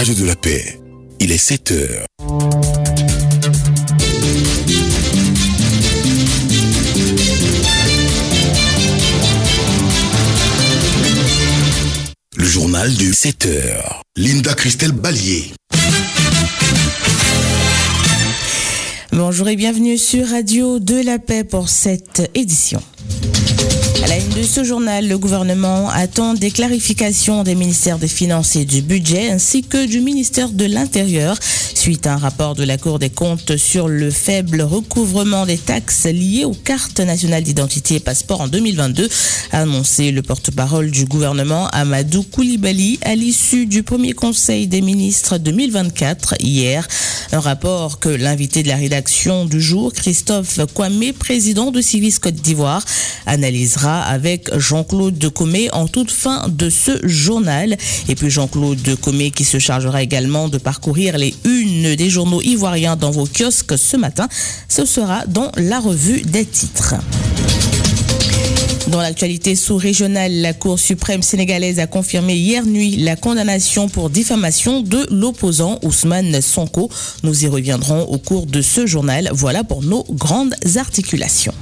Radio de la Paix, il est 7 heures. Le journal de 7 heures. Linda Christelle Ballier. Bonjour et bienvenue sur Radio de la Paix pour cette édition. À la une de ce journal, le gouvernement attend des clarifications des ministères des Finances et du Budget ainsi que du ministère de l'Intérieur suite à un rapport de la Cour des comptes sur le faible recouvrement des taxes liées aux cartes nationales d'identité et passeports en 2022, a annoncé le porte-parole du gouvernement Amadou Coulibaly à l'issue du premier conseil des ministres 2024 hier. Un rapport que l'invité de la rédaction du jour, Christophe Kwame, président de Civis Côte d'Ivoire, analysera avec Jean-Claude Decomé en toute fin de ce journal. Et puis Jean-Claude Decomé qui se chargera également de parcourir les unes des journaux ivoiriens dans vos kiosques ce matin. Ce sera dans la revue des titres. Dans l'actualité sous-régionale, la Cour suprême sénégalaise a confirmé hier nuit la condamnation pour diffamation de l'opposant Ousmane Sonko. Nous y reviendrons au cours de ce journal. Voilà pour nos grandes articulations.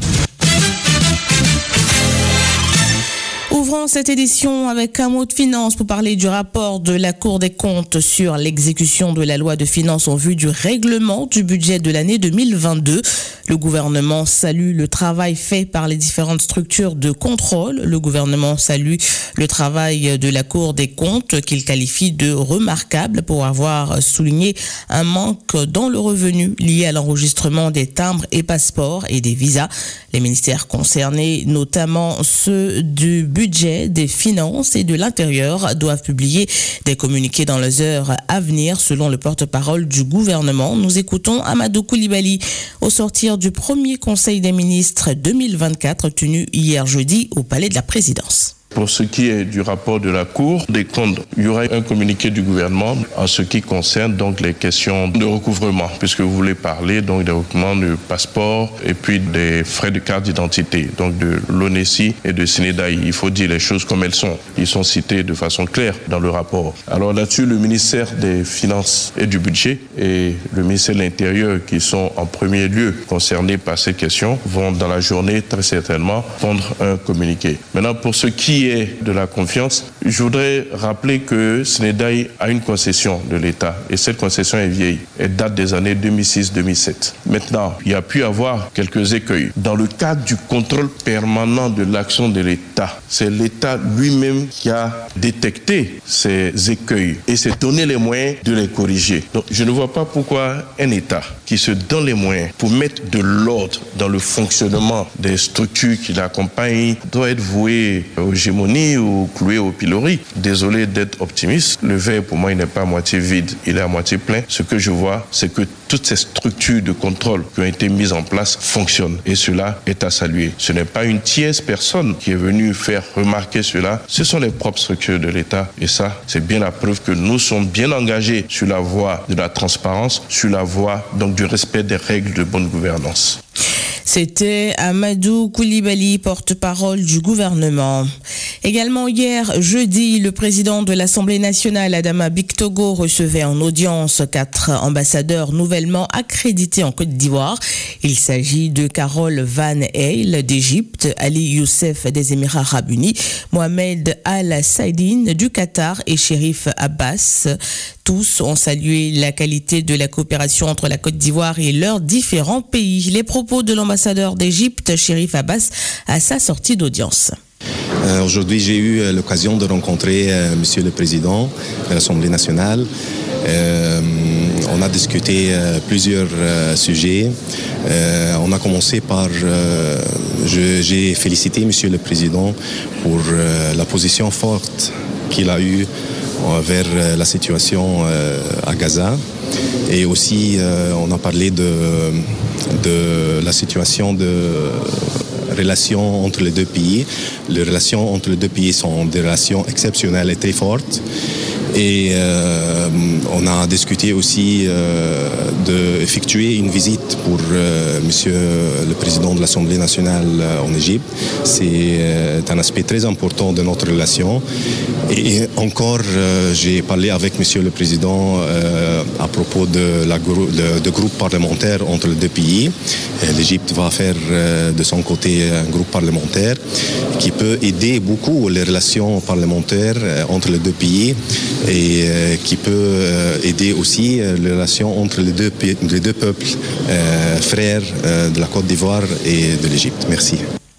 Ouvrons cette édition avec un mot de finance pour parler du rapport de la Cour des comptes sur l'exécution de la loi de finances en vue du règlement du budget de l'année 2022. Le gouvernement salue le travail fait par les différentes structures de contrôle. Le gouvernement salue le travail de la Cour des comptes qu'il qualifie de remarquable pour avoir souligné un manque dans le revenu lié à l'enregistrement des timbres et passeports et des visas. Les ministères concernés, notamment ceux du budget, des finances et de l'intérieur, doivent publier des communiqués dans les heures à venir, selon le porte-parole du gouvernement. Nous écoutons Amadou Coulibaly au sortir du premier conseil des ministres 2024 tenu hier jeudi au Palais de la Présidence. Pour ce qui est du rapport de la Cour des comptes, il y aura un communiqué du gouvernement en ce qui concerne donc les questions de recouvrement, puisque vous voulez parler donc des recouvrements de passeport et puis des frais de carte d'identité, donc de l'ONESI et de SNEDAI. Il faut dire les choses comme elles sont. Ils sont cités de façon claire dans le rapport. Alors là-dessus, le ministère des Finances et du Budget et le ministère de l'Intérieur, qui sont en premier lieu concernés par ces questions, vont dans la journée très certainement prendre un communiqué. Maintenant, pour ce qui est de la confiance, je voudrais rappeler que SNEDAI a une concession de l'État et cette concession est vieille. Elle date des années 2006-2007. Maintenant, il y a pu avoir quelques écueils. Dans le cadre du contrôle permanent de l'action de l'État, c'est l'État lui-même qui a détecté ces écueils et s'est donné les moyens de les corriger. Donc, je ne vois pas pourquoi un État qui se donne les moyens pour mettre de l'ordre dans le fonctionnement des structures qui l'accompagnent doit être voué aux gémonies ou cloué au pilori. Désolé d'être optimiste, le verre pour moi il n'est pas à moitié vide, il est à moitié plein. Ce que je vois, c'est que toutes ces structures de contrôle qui ont été mises en place fonctionnent et cela est à saluer. Ce n'est pas une tierce personne qui est venue faire remarquer cela, ce sont les propres structures de l'État et ça, c'est bien la preuve que nous sommes bien engagés sur la voie de la transparence, sur la voie donc du respect des règles de bonne gouvernance. C'était Amadou Coulibaly, porte-parole du gouvernement. Également hier, jeudi, le président de l'Assemblée nationale, Adama Bictogo, recevait en audience 4 ambassadeurs nouvellement accrédités en Côte d'Ivoire. Il s'agit de Carole Van Eyl d'Égypte, Ali Youssef des Émirats arabes unis, Mohamed Al-Saïdine du Qatar et Chérif Abbas. Tous ont salué la qualité de la coopération entre la Côte d'Ivoire et leurs différents pays. Les propos de l'ambassadeur d'Égypte, Chérif Abbas, à sa sortie d'audience. Aujourd'hui, j'ai eu l'occasion de rencontrer Monsieur le Président de l'Assemblée nationale. On a discuté plusieurs sujets. On a commencé par... j'ai félicité Monsieur le Président pour la position forte qu'il a eue vers la situation à Gaza. Et aussi, on a parlé de la situation de relations entre les deux pays. Les relations entre les deux pays sont des relations exceptionnelles et très fortes. Et On a discuté aussi d'effectuer une visite pour Monsieur le Président de l'Assemblée nationale en Égypte. C'est un aspect très important de notre relation. Et encore, j'ai parlé avec Monsieur le Président à propos de groupe parlementaire entre les deux pays. L'Égypte va faire de son côté un groupe parlementaire qui peut aider beaucoup les relations parlementaires entre les deux pays et qui peut aider aussi les relations entre les deux peuples frères de la Côte d'Ivoire et de l'Égypte. Merci.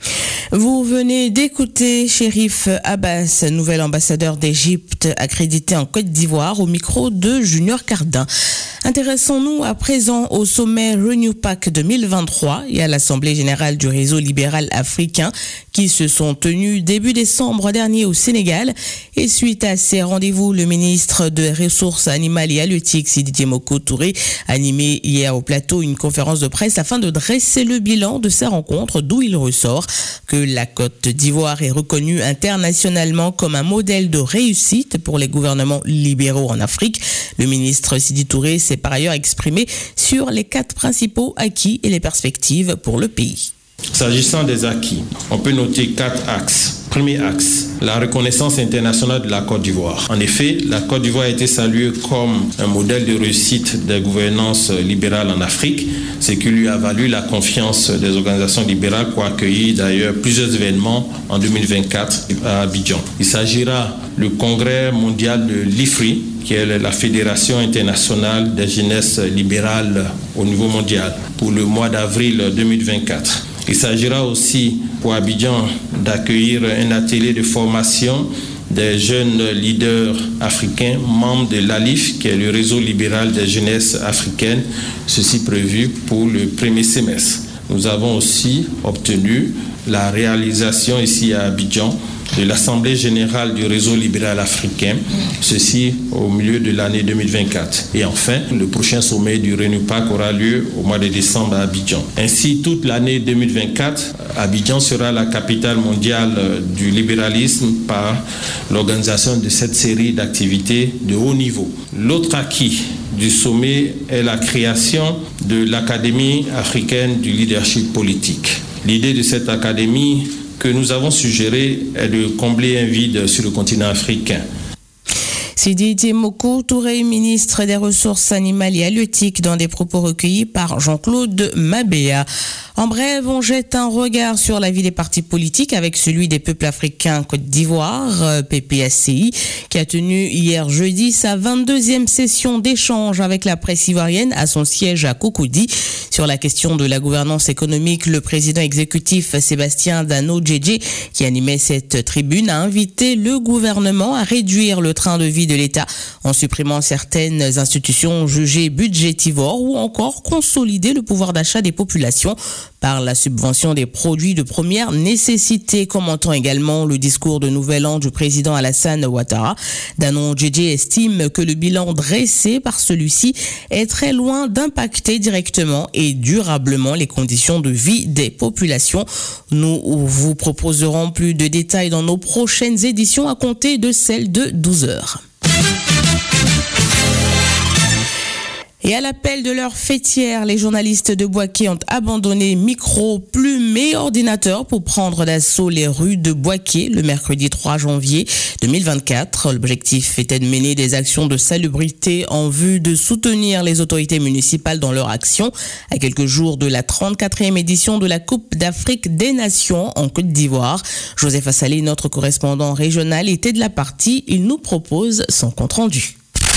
Vous venez d'écouter Chérif Abbas, nouvel ambassadeur d'Égypte accrédité en Côte d'Ivoire, au micro de Junior Cardin. Intéressons-nous à présent au sommet RenewPAC 2023 et à l'Assemblée générale du réseau libéral africain qui se sont tenus début décembre dernier au Sénégal. Et suite à ces rendez-vous, le ministre des Ressources animales et halieutiques, Sidi Diemoko Touré, a animé hier au plateau une conférence de presse afin de dresser le bilan de ces rencontres, d'où il ressort que la Côte d'Ivoire est reconnue internationalement comme un modèle de réussite pour les gouvernements libéraux en Afrique. Le ministre Sidi Touré s'est par ailleurs exprimé sur les 4 principaux acquis et les perspectives pour le pays. S'agissant des acquis, on peut noter 4 axes. Premier axe, la reconnaissance internationale de la Côte d'Ivoire. En effet, la Côte d'Ivoire a été saluée comme un modèle de réussite des gouvernances libérales en Afrique, ce qui lui a valu la confiance des organisations libérales pour accueillir d'ailleurs plusieurs événements en 2024 à Abidjan. Il s'agira du congrès mondial de l'IFRI, qui est la Fédération internationale des jeunesses libérales au niveau mondial, pour le mois d'avril 2024. Il s'agira aussi pour Abidjan d'accueillir un atelier de formation des jeunes leaders africains, membres de l'ALIF, qui est le réseau libéral des jeunesses africaines, ceci prévu pour le premier semestre. Nous avons aussi obtenu la réalisation ici à Abidjan de l'Assemblée générale du réseau libéral africain, ceci au milieu de l'année 2024. Et enfin, le prochain sommet du RenewPAC aura lieu au mois de décembre à Abidjan. Ainsi, toute l'année 2024, Abidjan sera la capitale mondiale du libéralisme par l'organisation de cette série d'activités de haut niveau. L'autre acquis du sommet est la création de l'Académie africaine du leadership politique. L'idée de cette académie que nous avons suggéré est de combler un vide sur le continent africain. Sidi Diemoko Touré, ministre des Ressources animales et halieutiques, dans des propos recueillis par Jean-Claude Mabéa. En bref, on jette un regard sur la vie des partis politiques avec celui des peuples africains Côte d'Ivoire, PPACI, qui a tenu hier jeudi sa 22e session d'échange avec la presse ivoirienne à son siège à Cocody. Sur la question de la gouvernance économique, le président exécutif Sébastien Dano-Djedje, qui animait cette tribune, a invité le gouvernement à réduire le train de vie de l'État en supprimant certaines institutions jugées budgétivores ou encore consolider le pouvoir d'achat des populations par la subvention des produits de première nécessité, commentant également le discours de Nouvel An du président Alassane Ouattara. Dano-Djedje estime que le bilan dressé par celui-ci est très loin d'impacter directement et durablement les conditions de vie des populations. Nous vous proposerons plus de détails dans nos prochaines éditions à compter de celle de 12h. Et à l'appel de leur fêtière, les journalistes de Bouaké ont abandonné micro, plumes et ordinateurs pour prendre d'assaut les rues de Bouaké le mercredi 3 janvier 2024. L'objectif était de mener des actions de salubrité en vue de soutenir les autorités municipales dans leur action. À quelques jours de la 34e édition de la Coupe d'Afrique des Nations en Côte d'Ivoire, Joseph Assalé, notre correspondant régional, était de la partie. Il nous propose son compte-rendu.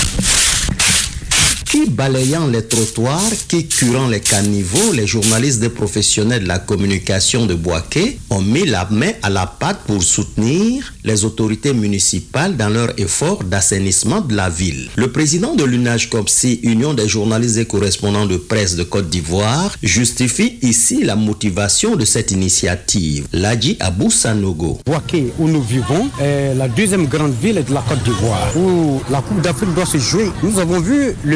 Qui balayant les trottoirs, qui curant les caniveaux, les journalistes des professionnels de la communication de Bouaké ont mis la main à la pâte pour soutenir les autorités municipales dans leur effort d'assainissement de la ville. Le président de l'UNAJ-COPSI, Union des journalistes et correspondants de presse de Côte d'Ivoire, justifie ici la motivation de cette initiative. Ladji Abou Sanogo. Bouaké, où nous vivons, est la deuxième grande ville de la Côte d'Ivoire, où la Coupe d'Afrique doit se jouer. Nous avons vu le ministre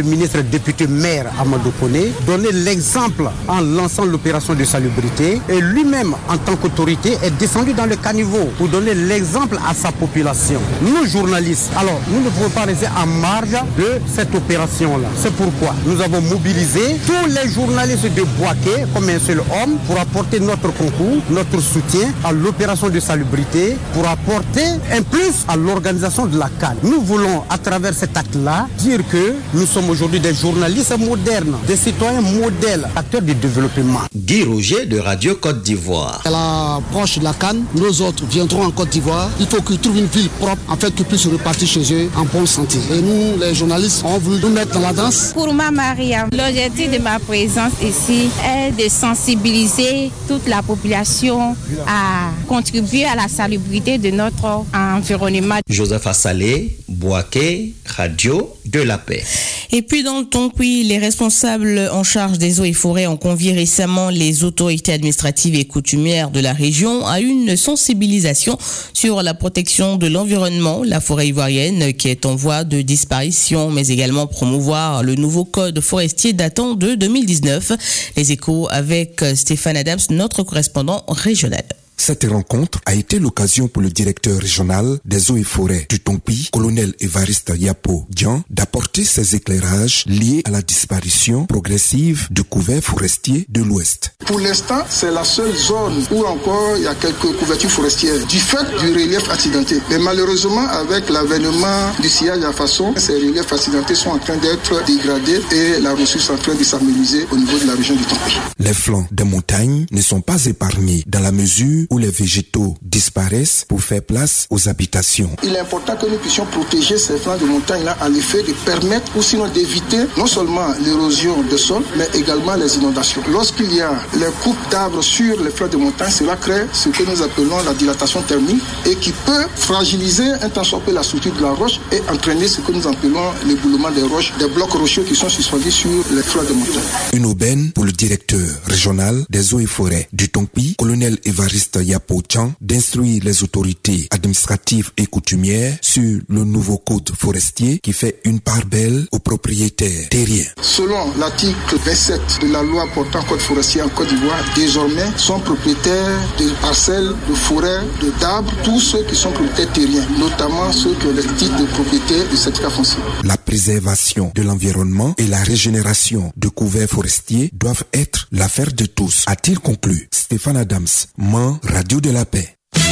député maire Amadou Koné, donné l'exemple en lançant l'opération de salubrité et lui-même, en tant qu'autorité, est descendu dans le caniveau pour donner l'exemple à sa population. Nous, journalistes, alors nous ne pouvons pas rester en marge de cette opération-là. C'est pourquoi nous avons mobilisé tous les journalistes de Bouaké comme un seul homme pour apporter notre concours, notre soutien à l'opération de salubrité, pour apporter un plus à l'organisation de la CAN. Nous voulons, à travers cet acte-là, dire que nous sommes aujourd'hui des journalistes modernes, des citoyens modèles, acteurs du développement. Guy Roger de Radio Côte d'Ivoire. À l'approche de la CAN, nous autres viendrons en Côte d'Ivoire. Il faut qu'ils trouvent une ville propre afin qu'ils puissent repartir chez eux en bonne santé. Et nous, les journalistes, on voulu nous mettre dans la danse. Pour moi, Maria, l'objectif de ma présence ici est de sensibiliser toute la population à contribuer à la salubrité de notre environnement. Joseph Assalé, Bouaké, Radio de la Paix. Et puis dans le Tonkoui, les responsables en charge des eaux et forêts ont convié récemment les autorités administratives et coutumières de la région à une sensibilisation sur la protection de l'environnement, la forêt ivoirienne qui est en voie de disparition, mais également promouvoir le nouveau code forestier datant de 2019. Les échos avec Stéphane Adams, notre correspondant régional. Cette rencontre a été l'occasion pour le directeur régional des eaux et forêts du Tonkoui, colonel Évariste Yapo Dian, d'apporter ses éclairages liés à la disparition progressive du couvert forestier de l'Ouest. Pour l'instant, c'est la seule zone où encore il y a quelques couvertures forestières du fait du relief accidenté. Mais malheureusement, avec l'avènement du sillage à façon, ces reliefs accidentés sont en train d'être dégradés et la ressource est en train de s'amenuiser au niveau de la région du Tonkoui. Les flancs des montagnes ne sont pas épargnés dans la mesure où les végétaux disparaissent pour faire place aux habitations. Il est important que nous puissions protéger ces flancs de montagne-là à l'effet de permettre ou sinon d'éviter non seulement l'érosion des sols, mais également les inondations. Lorsqu'il y a les coupes d'arbres sur les flancs de montagne, cela crée ce que nous appelons la dilatation thermique et qui peut fragiliser un tant soit peu la structure de la roche et entraîner ce que nous appelons l'éboulement des roches, des blocs rocheux qui sont suspendus sur les flancs de montagne. Une aubaine pour le directeur régional des eaux et forêts du Tonkoui, colonel Évariste Yapo Dian, d'instruire les autorités administratives et coutumières sur le nouveau code forestier qui fait une part belle aux propriétaires terriens. Selon l'article 27 de la loi portant code forestier en Côte d'Ivoire, désormais sont propriétaires de parcelles, de forêts, d'arbres, tous ceux qui sont propriétaires terriens, notamment ceux qui ont les titres de propriété de certificat foncier. La préservation de l'environnement et la régénération de couverts forestiers doivent être l'affaire de tous, a-t-il conclu. Stéphane Adams, Mans, Radio de la Paix.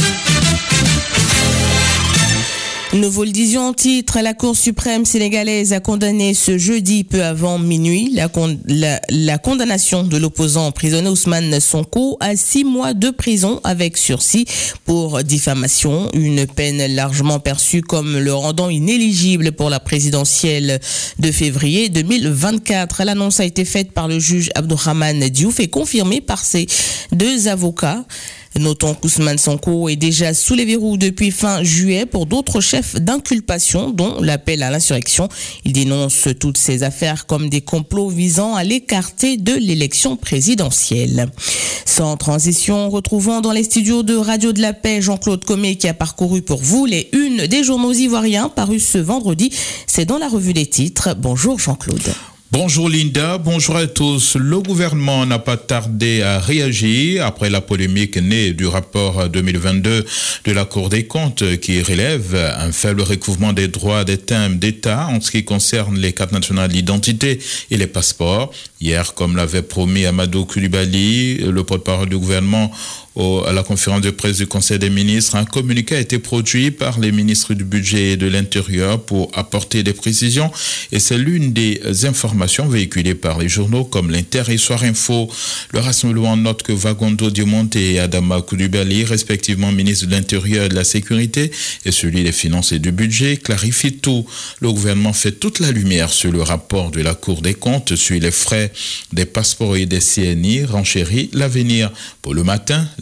Nous vous le disions en titre, la Cour suprême sénégalaise a condamné ce jeudi peu avant minuit la condamnation de l'opposant emprisonné Ousmane Sonko à 6 mois de prison avec sursis pour diffamation, une peine largement perçue comme le rendant inéligible pour la présidentielle de février 2024. L'annonce a été faite par le juge Abdourahmane Diouf et confirmée par ses 2 avocats. Notons qu'Ousmane Sonko est déjà sous les verrous depuis fin juillet pour d'autres chefs d'inculpation, dont l'appel à l'insurrection. Il dénonce toutes ces affaires comme des complots visant à l'écarter de l'élection présidentielle. Sans transition, retrouvons dans les studios de Radio de la Paix Jean-Claude Comé qui a parcouru pour vous les unes des journaux ivoiriens parus ce vendredi. C'est dans la revue des titres. Bonjour Jean-Claude. Bonjour Linda, bonjour à tous. Le gouvernement n'a pas tardé à réagir après la polémique née du rapport 2022 de la Cour des comptes qui relève un faible recouvrement des droits des timbres d'État en ce qui concerne les cartes nationales d'identité et les passeports. Hier, comme l'avait promis Amadou Coulibaly, le porte-parole du gouvernement, à la conférence de presse du Conseil des ministres, un communiqué a été produit par les ministres du Budget et de l'Intérieur pour apporter des précisions et c'est l'une des informations véhiculées par les journaux comme l'Inter et Soir Info. Le rassemblement note que Vagondo Diomante et Adama Coulibaly, respectivement ministres de l'Intérieur et de la Sécurité et celui des Finances et du Budget, clarifient tout. Le gouvernement fait toute la lumière sur le rapport de la Cour des comptes sur les frais des passeports et des CNI, renchérit l'avenir. Pour le matin,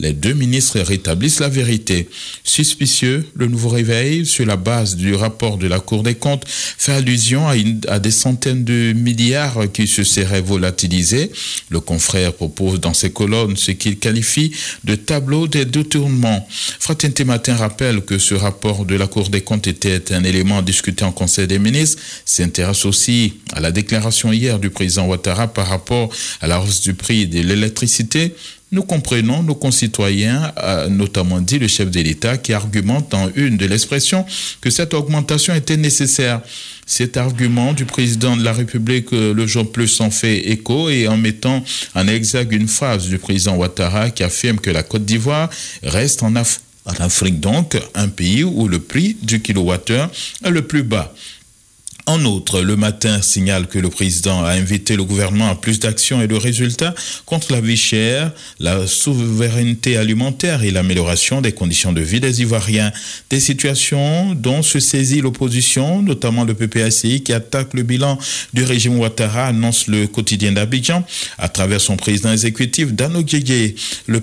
les deux ministres rétablissent la vérité. Suspicieux, le nouveau réveil, sur la base du rapport de la Cour des comptes, fait allusion à des centaines de milliards qui se seraient volatilisés. Le confrère propose dans ses colonnes ce qu'il qualifie de tableau des détournements. Fraternité Matin rappelle que ce rapport de la Cour des comptes était un élément discuté en Conseil des ministres, s'intéresse aussi à la déclaration hier du président Ouattara par rapport à la hausse du prix de l'électricité. Nous comprenons nos concitoyens, a notamment dit le chef de l'État, qui argumente en une de l'expression que cette augmentation était nécessaire. Cet argument du président de la République, le jour plus en fait écho, et en mettant en exergue une phrase du président Ouattara qui affirme que la Côte d'Ivoire reste en Afrique donc, un pays où le prix du kilowattheure est le plus bas. En outre, le Matin signale que le président a invité le gouvernement à plus d'actions et de résultats contre la vie chère, la souveraineté alimentaire et l'amélioration des conditions de vie des Ivoiriens. Des situations dont se saisit l'opposition, notamment le PPACI qui attaque le bilan du régime Ouattara, annonce le quotidien d'Abidjan à travers son président exécutif Dano Djegé. Le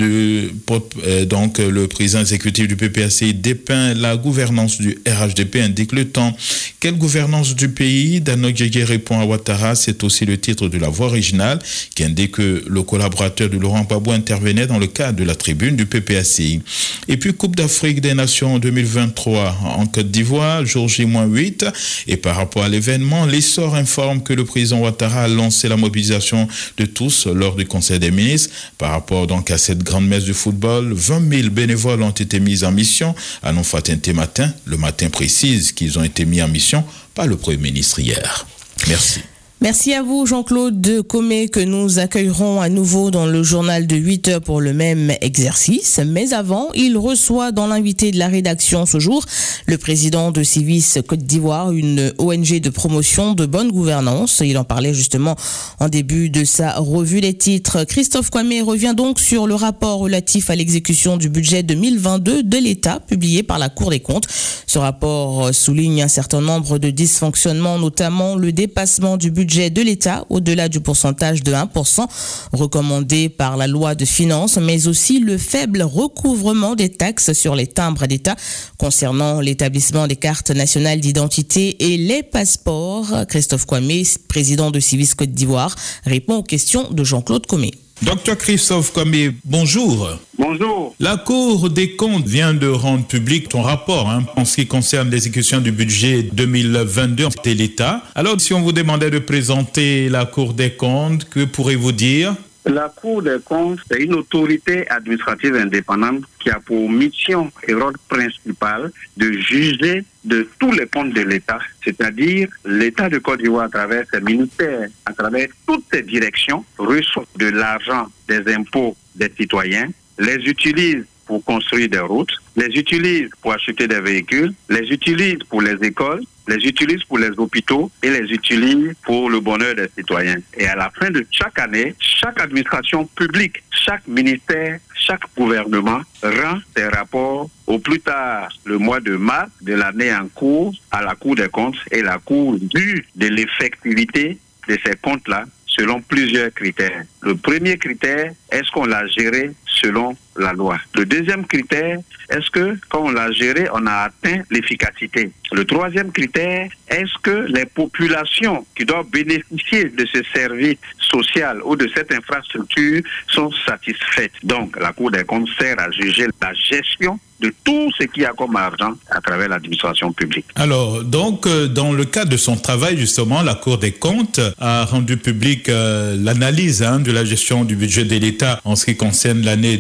président exécutif du PPACI dépeint la gouvernance du RHDP, indique le Temps. Quelle gouvernance du pays? Dano Djegé répond à Ouattara, c'est aussi le titre de la voix originale qui indique que le collaborateur de Laurent Gbagbo intervenait dans le cadre de la tribune du PPACI. Et puis Coupe d'Afrique des Nations 2023 en Côte d'Ivoire, jour J-8, et par rapport à l'événement, l'essor informe que le président Ouattara a lancé la mobilisation de tous lors du Conseil des ministres. Par rapport donc à cette grande messe du football, 20 000 bénévoles ont été mis en mission. À non Fraternité Matin, le Matin précise qu'ils ont été mis en mission par le Premier ministre hier. Merci. Merci à vous, Jean-Claude Comé, que nous accueillerons à nouveau dans le journal de 8 heures pour le même exercice. Mais avant, il reçoit dans l'invité de la rédaction ce jour le président de Civis Côte d'Ivoire, une ONG de promotion de bonne gouvernance. Il en parlait justement en début de sa revue des titres. Christophe Kwame revient donc sur le rapport relatif à l'exécution du budget 2022 de l'État, publié par la Cour des comptes. Ce rapport souligne un certain nombre de dysfonctionnements, notamment le dépassement du budget de l'État au-delà du pourcentage de 1% recommandé par la loi de finances, mais aussi le faible recouvrement des taxes sur les timbres d'État concernant l'établissement des cartes nationales d'identité et les passeports. Christophe Kwame, président de Civis Côte d'Ivoire, répond aux questions de Jean-Claude Comé. Docteur Christophe Kwame, bonjour. Bonjour. La Cour des comptes vient de rendre public ton rapport en ce qui concerne l'exécution du budget 2022 de l'État. Alors, si on vous demandait de présenter la Cour des comptes, que pourrez-vous dire ? La Cour des comptes, c'est une autorité administrative indépendante qui a pour mission et rôle principal de juger de tous les comptes de l'État, c'est-à-dire l'État de Côte d'Ivoire à travers ses ministères, à travers toutes ses directions, reçoit de l'argent des impôts des citoyens, les utilise pour construire des routes, les utilise pour acheter des véhicules, les utilise pour les écoles, les utilise pour les hôpitaux et les utilise pour le bonheur des citoyens. Et à la fin de chaque année, chaque administration publique, chaque ministère, chaque gouvernement rend ses rapports au plus tard le mois de mars de l'année en cours à la Cour des comptes, et la Cour juge de l'effectivité de ces comptes-là selon plusieurs critères. Le premier critère, est-ce qu'on l'a géré selon la loi? Le deuxième critère, est-ce que quand on l'a géré, on a atteint l'efficacité? Le troisième critère, est-ce que les populations qui doivent bénéficier de ce service social ou de cette infrastructure sont satisfaites? Donc, la Cour des comptes sert à juger la gestion de tout ce qu'il y a comme argent à travers l'administration publique. Alors, donc, dans le cadre de son travail, justement, la Cour des comptes a rendu public l'analyse de la gestion du budget de l'État en ce qui concerne l'année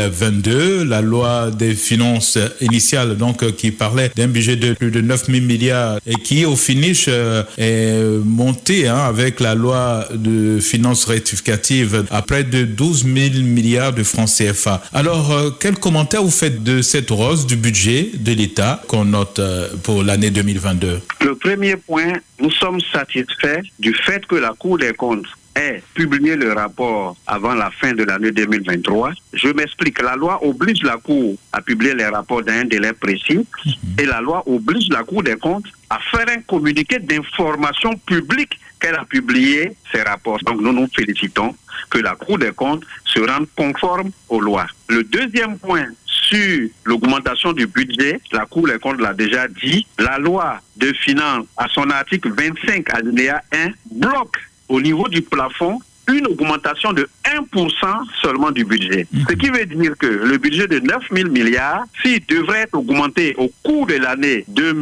2022. La loi des finances initiale, donc, qui parlait d'un budget de plus de 9 000 milliards et qui, au finish, est monté avec la loi de finances rectificative à près de 12 000 milliards de francs CFA. Alors, quel commentaire vous faites de cette hausse du budget de l'État qu'on note pour l'année 2022? Le premier point, nous sommes satisfaits du fait que la Cour des comptes ait publié le rapport avant la fin de l'année 2023. Je m'explique, la loi oblige la Cour à publier les rapports dans un délai précis et la loi oblige la Cour des comptes à faire un communiqué d'information publique qu'elle a publié ces rapports. Donc nous nous félicitons que la Cour des comptes se rende conforme aux lois. Le deuxième point, sur l'augmentation du budget, la Cour des comptes l'a déjà dit, la loi de finances, à son article 25 alinéa 1, bloque au niveau du plafond une augmentation de 1% seulement du budget. Ce qui veut dire que le budget de 9 000 milliards, s'il devrait être augmenté au cours de l'année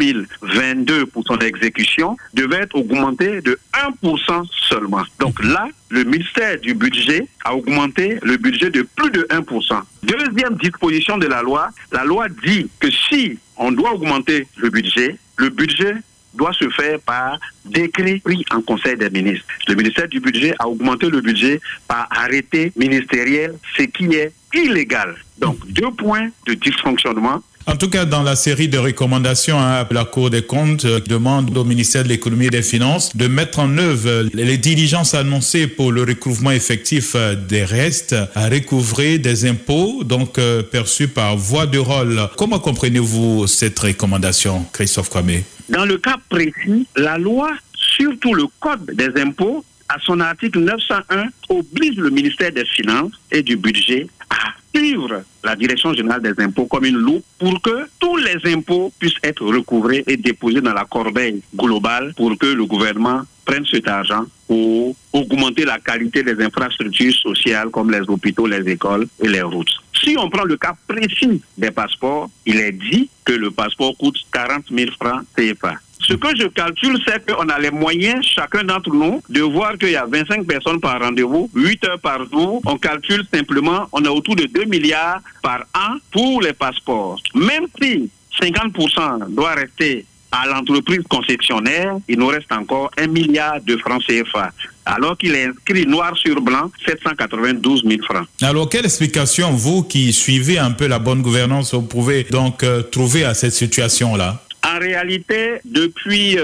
2022 pour son exécution, devrait être augmenté de 1% seulement. Donc là, le ministère du budget a augmenté le budget de plus de 1%. Deuxième disposition de la loi dit que si on doit augmenter le budget doit se faire par décret pris en Conseil des ministres. Le ministère du budget a augmenté le budget par arrêté ministériel, ce qui est illégal. Donc, 2 points de dysfonctionnement. En tout cas, dans la série de recommandations, la Cour des comptes demande au ministère de l'Économie et des Finances de mettre en œuvre les diligences annoncées pour le recouvrement effectif des restes à recouvrer des impôts donc perçus par voie de rôle. Comment comprenez-vous cette recommandation, Christophe Kwame? Dans le cas précis, la loi, surtout le Code des impôts, à son article 901, oblige le ministère des Finances et du Budget à suivre la Direction générale des impôts comme une loupe pour que tous les impôts puissent être recouvrés et déposés dans la corbeille globale pour que le gouvernement prenne cet argent pour augmenter la qualité des infrastructures sociales comme les hôpitaux, les écoles et les routes. Si on prend le cas précis des passeports, il est dit que le passeport coûte 40 000 francs CFA. Ce que je calcule, c'est qu'on a les moyens, chacun d'entre nous, de voir qu'il y a 25 personnes par rendez-vous, 8 heures par jour. On calcule simplement, on a autour de 2 milliards par an pour les passeports. Même si 50% doit rester à l'entreprise concessionnaire, il nous reste encore 1 milliard de francs CFA. Alors qu'il est inscrit noir sur blanc, 792 000 francs. Alors, quelle explication, vous qui suivez un peu la bonne gouvernance, vous pouvez donc trouver à cette situation-là? En réalité, depuis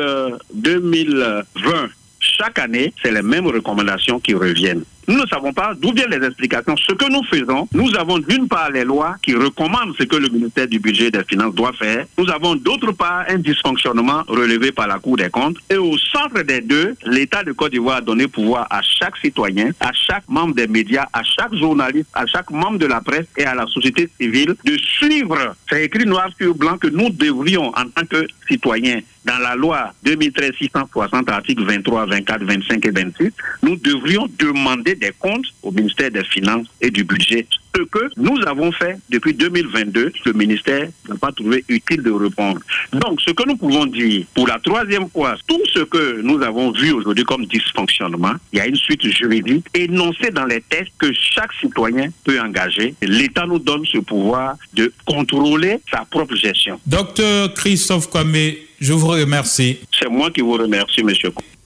2020, chaque année, c'est les mêmes recommandations qui reviennent. Nous ne savons pas d'où viennent les explications. Ce que nous faisons, nous avons d'une part les lois qui recommandent ce que le ministère du Budget et des Finances doit faire. Nous avons d'autre part un dysfonctionnement relevé par la Cour des comptes. Et au centre des deux, l'État de Côte d'Ivoire a donné pouvoir à chaque citoyen, à chaque membre des médias, à chaque journaliste, à chaque membre de la presse et à la société civile de suivre. C'est écrit noir sur blanc que nous devrions, en tant que citoyens, dans la loi 2013-660, articles 23, 24, 25 et 26, nous devrions demander des comptes au ministère des Finances et du Budget. Ce que nous avons fait depuis 2022, le ministère n'a pas trouvé utile de répondre. Donc, ce que nous pouvons dire, pour la troisième fois, tout ce que nous avons vu aujourd'hui comme dysfonctionnement, il y a une suite juridique énoncée dans les textes que chaque citoyen peut engager. L'État nous donne ce pouvoir de contrôler sa propre gestion. Docteur Christophe Kwame, je vous remercie. C'est moi qui vous remercie, monsieur.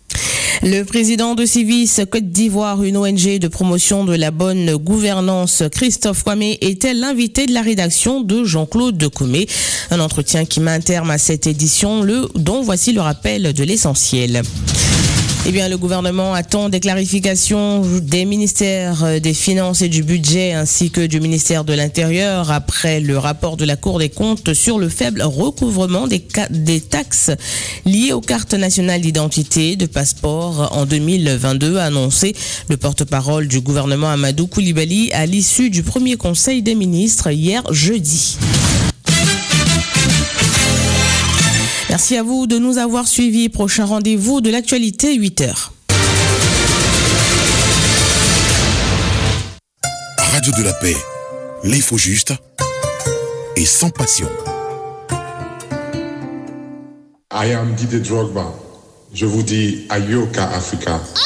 Le président de Civis Côte d'Ivoire, une ONG de promotion de la bonne gouvernance, Christophe Kwame, était l'invité de la rédaction de Jean-Claude Decomé. Un entretien qui met un terme à cette édition, dont voici le rappel de l'essentiel. Eh bien, le gouvernement attend des clarifications des ministères des Finances et du Budget ainsi que du ministère de l'Intérieur après le rapport de la Cour des comptes sur le faible recouvrement des taxes liées aux cartes nationales d'identité de passeport en 2022, a annoncé le porte-parole du gouvernement Amadou Koulibaly à l'issue du premier conseil des ministres hier jeudi. Merci à vous de nous avoir suivis. Prochain rendez-vous de l'actualité, 8h. Radio de la paix, l'info juste et sans passion. I am Didier Drogba. Je vous dis Ayoka Africa.